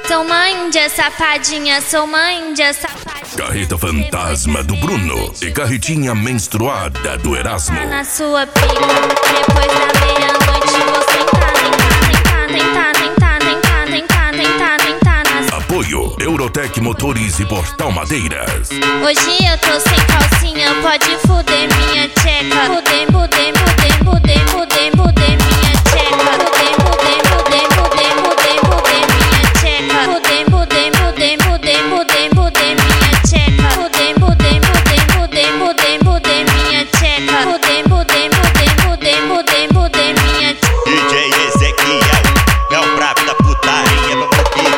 Sou uma índia safadinha, sou uma índia safadinha. Carreta fantasma do Bruno e carretinha menstruada do Erasmo. Na sua pica, depois da meia-noite você tentar. Apoio Eurotec Motores e Portal Madeiras. Hoje eu tô sem calcinha, pode fuder minha tcheca. Fuder minha tcheca. DJ Ezequiel é o brabo da putaria.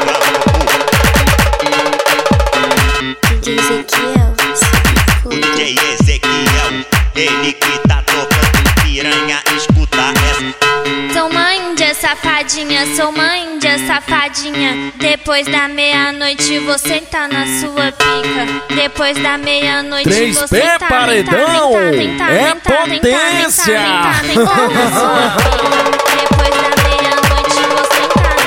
DJ Ezequiel, ele que tá tocando piranha, escuta essa. Sou uma índia safadinha, sou uma índia safadinha. Depois da meia-noite você tá na sua pica. Depois da meia-noite você 3P paredão é potência. Depois da meia-noite você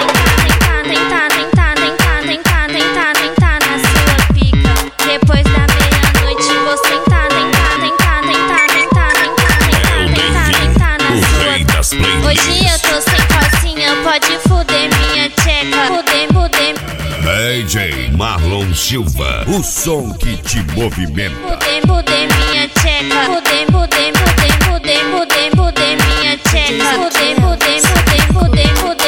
tentar na sua pica. Depois da meia-noite você tentar na sua pica. Hoje eu tô sem calcinha, pode fuder minha tcheca. Fuder. DJ Marlon Silva, o som que te movimenta. Fuder minha tcheca. Fuder minha tcheca. Fuder.